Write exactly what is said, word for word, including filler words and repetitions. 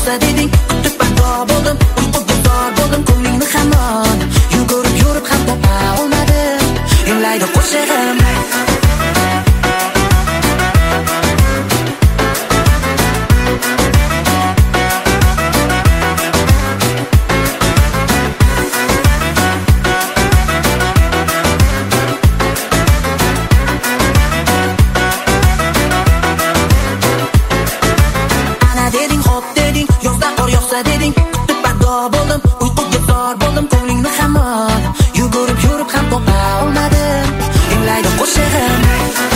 yo'qsa deding, kutib paydo bo'ldim, uyquga zor bo'ldim, ko'nglingni hamon yugurib yurib ham topa olmadim, yig'laydi qo'shig'im. Deding, kutib paydo bo'ldim, uyquga zor bo'ldim, ko'nglingni hamon yugurib yurib ham topa olmadim, yig'laydi qo'shig'im.